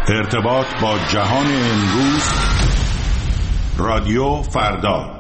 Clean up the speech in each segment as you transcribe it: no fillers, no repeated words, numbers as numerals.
ارتباط با جهان امروز، رادیو فردا.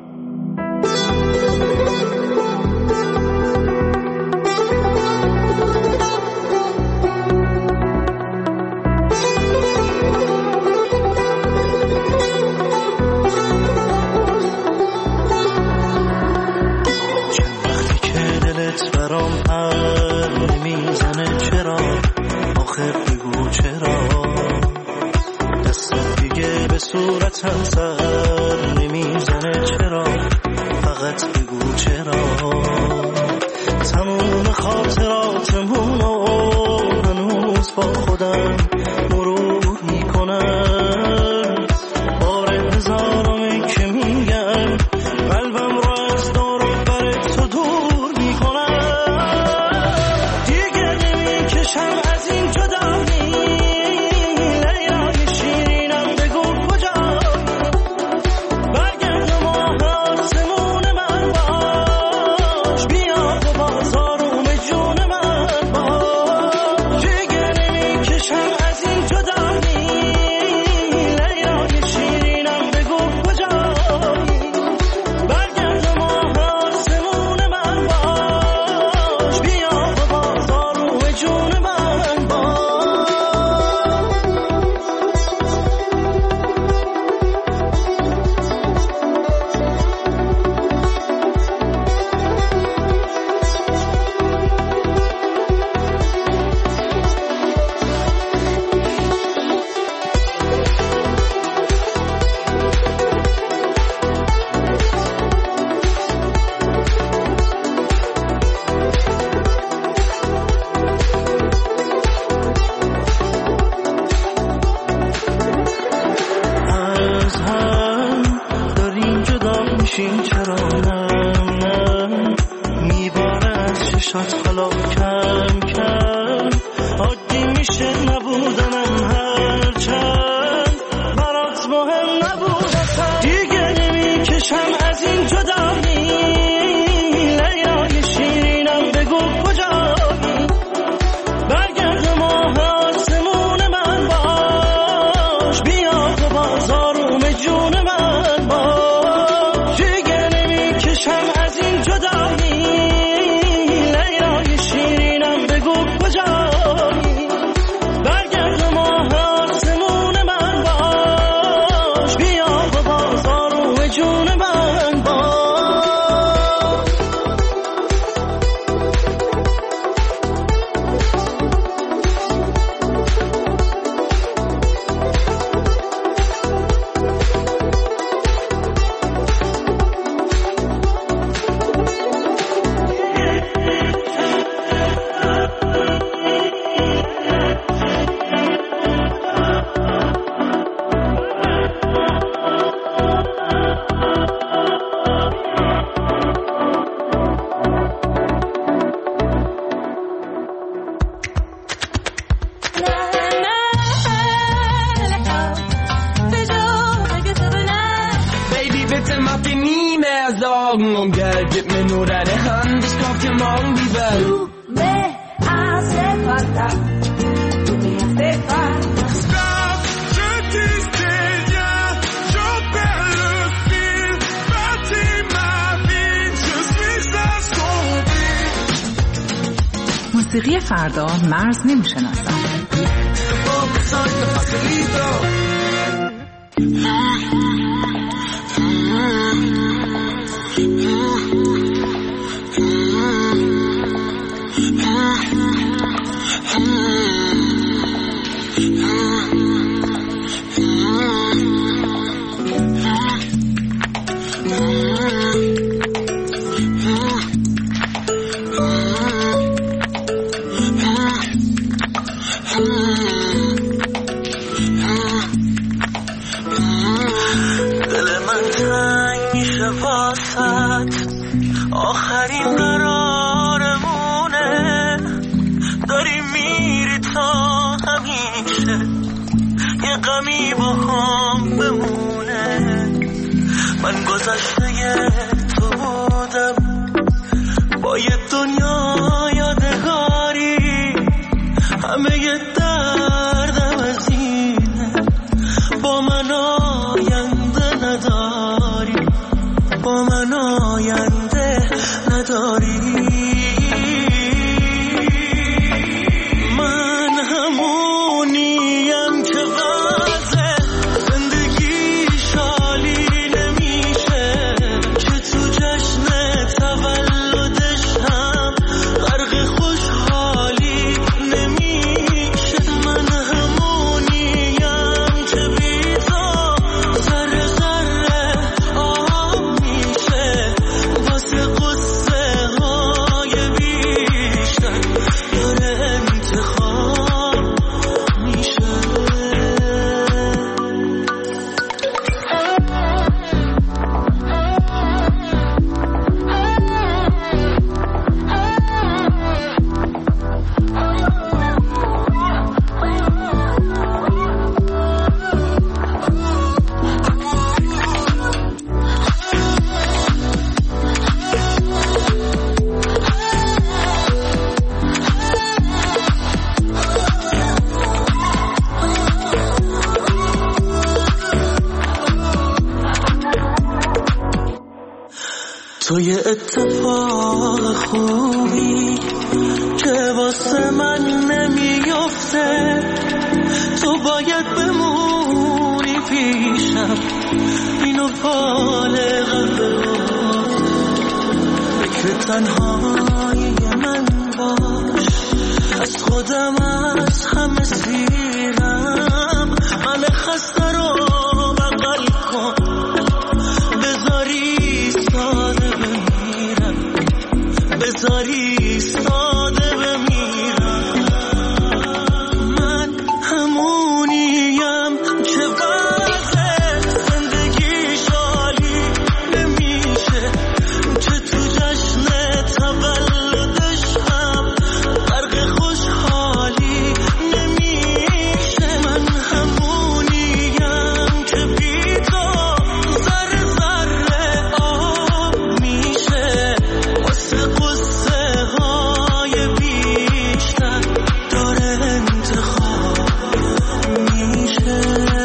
صورتم سر نمیزنه چرا، فقط بگو چرا. تموم خاطراتمونو هنوز با خودم مرور میکنم. بار هزارمی که میگم قلبم رو از دور و بر تو دور میکنم. دیگه نمیکشم از این جدایی، موسیقی فردا مرز نمیشناسد. آخرین قرارمونه، داری میری تا همیشه یه غمی با هم بمونه. من گذشته تو بودم با یه دنیا یادگاری، همه یه دردم از این تو یه اتفاق خوبی که واسه من نمیفته، تو باید بمونی پیشم، اینو بالغ فکر تنهایی من باش، از خودم از همه سیرم، من خسته رو بغل کن، بذاری ساده بمیرم، بذاری ساده بمیرم. من همونیم که وضع زندگی شالی نمیشه، که تو جشن تولدش هم غرق خوشحالی نمیشه. من همونیم که بی تو ذره ذره آب میشه، واسه قصه های بیشتر داره انتخاب میشه.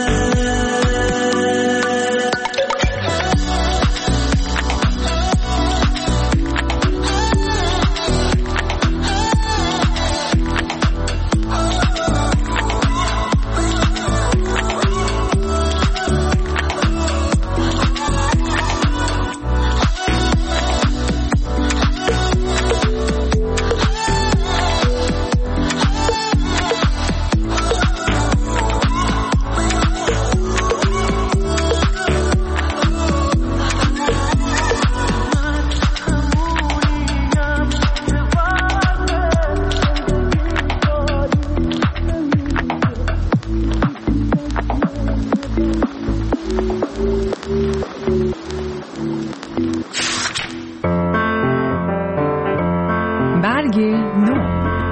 برگ نو.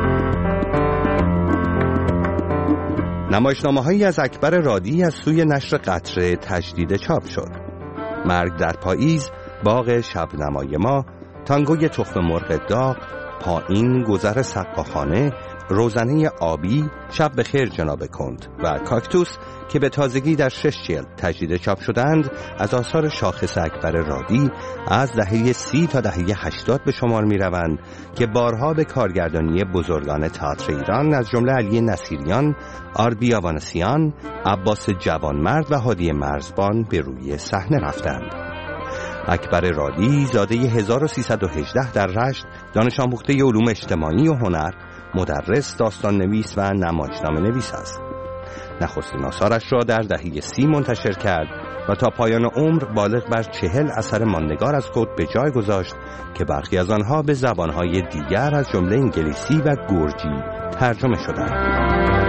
نمایشنامه‌هایی از اکبر رادی از سوی نشر قطره تجدید چاپ شد. مرگ در پاییز، باغ شبنمای ما، تانگوی تخم مرغ داغ، پایین، گذر سقاخانه، روزنه آبی، شب بخیر جناب کند و کاکتوس که به تازگی در 6 جلد تجدید چاپ شدند از آثار شاخص اکبر رادی از دهه 30 تا دهه 80 به شمار می روند که بارها به کارگردانی بزرگان تئاتر ایران از جمله علی نصیریان، آربی آوانسیان، عباس جوانمرد و هادی مرزبان به روی صحنه رفتند. اکبر رادی زاده 1318 در رشت، دانش آموخته علوم اجتماعی و هنر، مدرس، داستان نویس و نمایشنامه نویس است. نخستین آثارش را در دهه 30 منتشر کرد و تا پایان عمر بالغ بر 40 اثر ماندگار از خود به جای گذاشت که برخی از آنها به زبانهای دیگر از جمله انگلیسی و گرجی ترجمه شدند.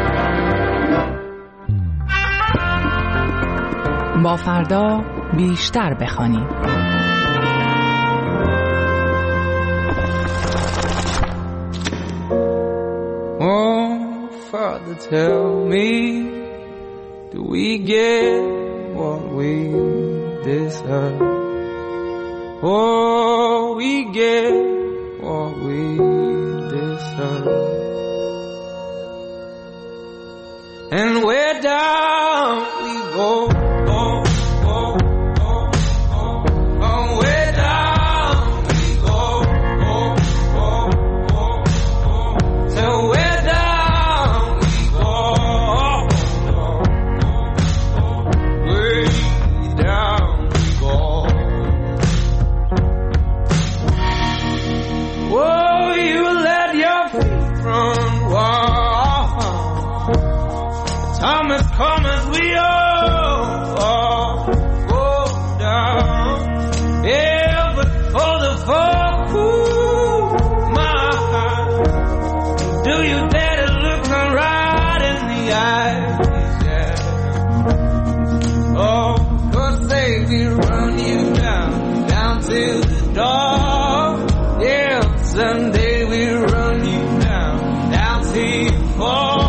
با فردا بیشتر بخوانیم. Father, tell me, do we get what we deserve? Oh, we get what we deserve. And where down we go. Come as we all go down. Yeah, but for the folk who my heart, do you dare to look them right in the eyes? Yeah. Oh, 'cause they will run you down to the door. Yeah, someday we'll run you down to your fall.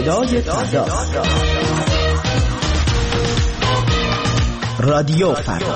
صدای فردا. رادیو فردا.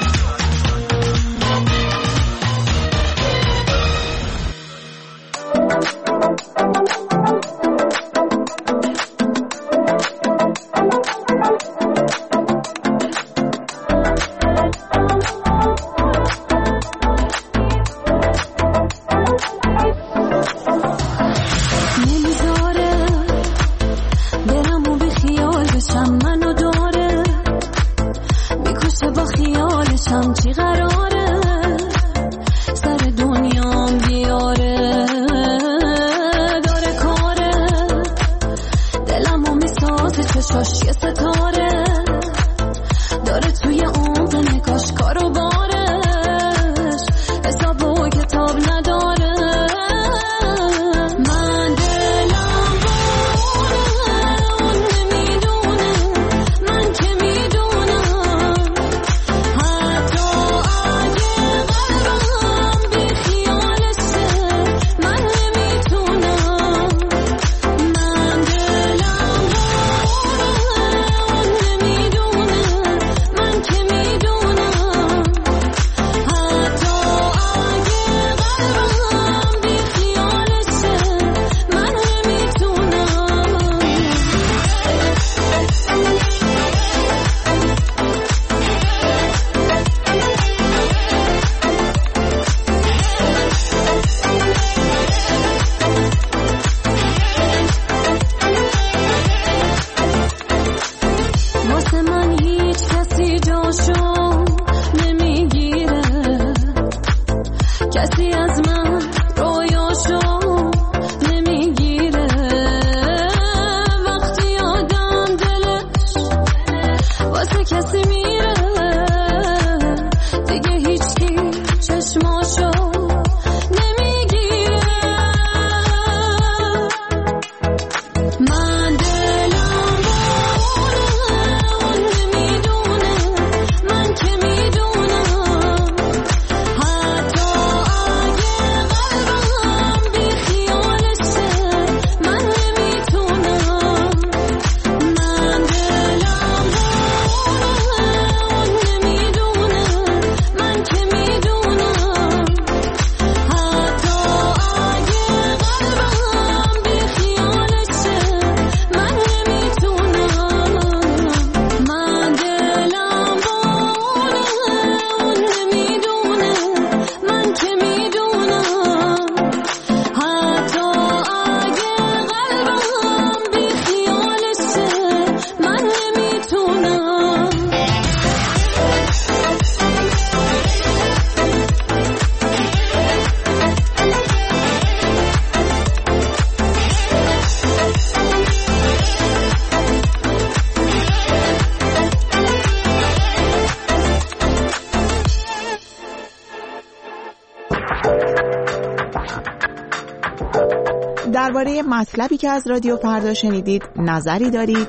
درباره مطلبی که از رادیو فردا شنیدید نظری دارید؟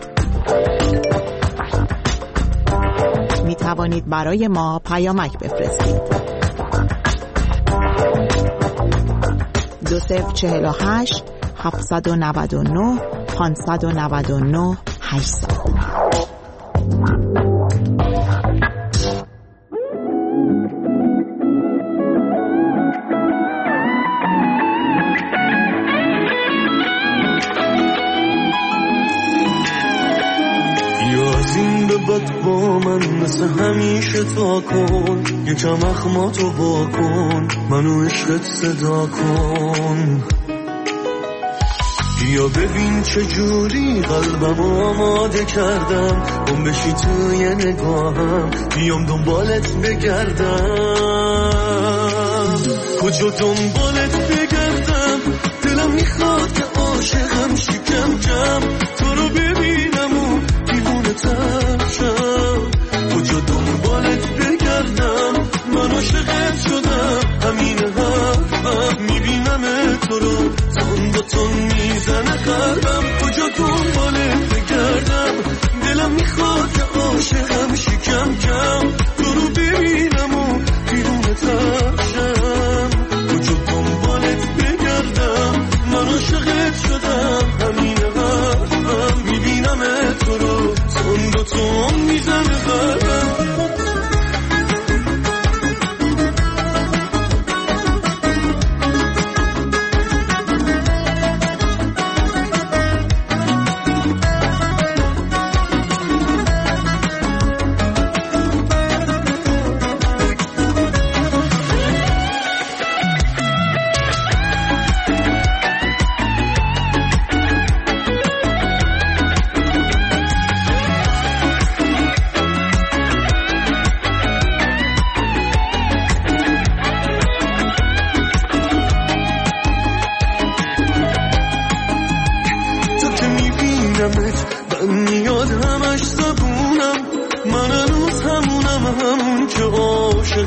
می توانید برای ما پیامک بفرستید. 2048 799 599 800. بد با من مثل همیشه تا کن، یکم اخماتو با کن، منو عشقت صدا کن. بیا ببین چجوری قلبم آماده کردم، گم بشی توی نگاهم، بیام دنبالت بگردم. کجا دنبالت بگردم، دلم میخواد که عاشقم شی کم کم، تو رو ببینم و دیوونه تر شم. کجا دنبالت بگردم، من عاشقت شدم، همین حرفم، میبینم تو رو تون با تون میزنه قلبم. کجا دنبالت بگردم، دلم میخواد که عاشقم شی کم کم، تو رو ببینم و دیوونه تر شم. کجا دنبالت بگردم، من عاشقت شدم، همین حرفم،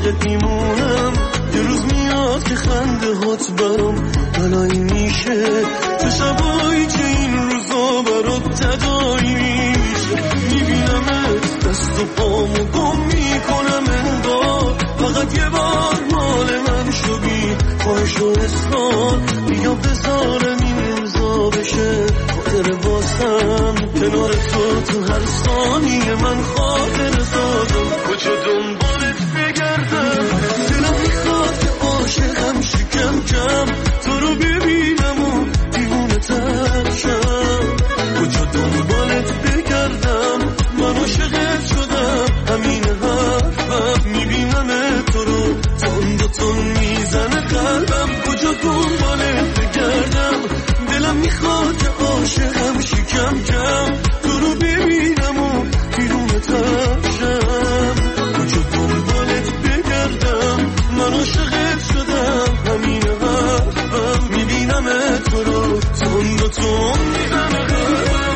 عاشقت میمونم. یه روز میاد که خنده هات برام بلایی میشه، تو شبایی که این روزا برات تدایی میشه. میبینمت دست و پامو گم میکنم انگار فقط یه بار مال من شدی. خواهش و اصرار بیا بذارم این امضا بشه خاطر واسم کنار تو هر ثانیه من خاطر سازم. کجا دنبالت بگردم دلم میخواد که عاشقم شکم کم تو رو ببینم و دیوونه تر شم. کجا دنبالت بگردم من عاشقت شدم همین حرفم. میبینم تو رو تند و تند میزنه قلبم. کجا دنبالت بگردم دلم میخواد که عاشقم شکم کم تو رو ببینم و دیوونه تر شم. کجا دنبالت بگردم من عاشقت شدم همین حرفم. میبینم تو رو تند و تند میزنه قلبم.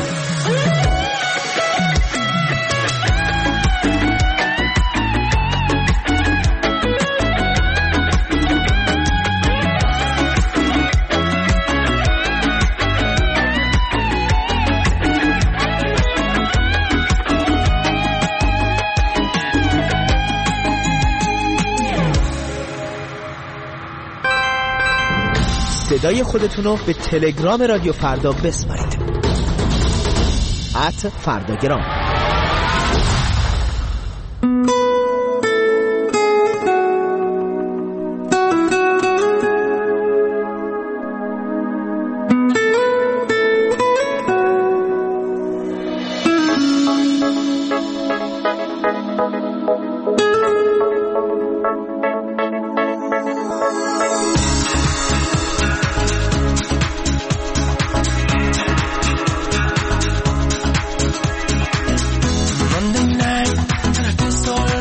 صدای خودتون رو به تلگرام رادیو فردا بسپارید. @فرداگرام. Monday night and I feel so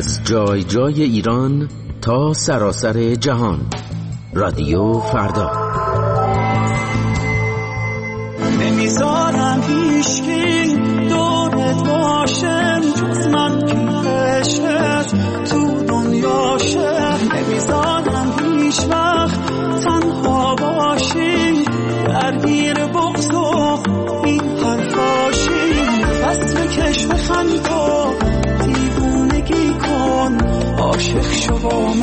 از جای جای ایران تا سراسر جهان. رادیو فردا. نمیذارم هیچکی دورت باشه جز من که عشقت تو دنیاشه. نمیذارم هیچ وقت تنها باشی درگیر بغض و این حرفاشی. نفس بکش بخند و دیوونگی کن عاشق شو با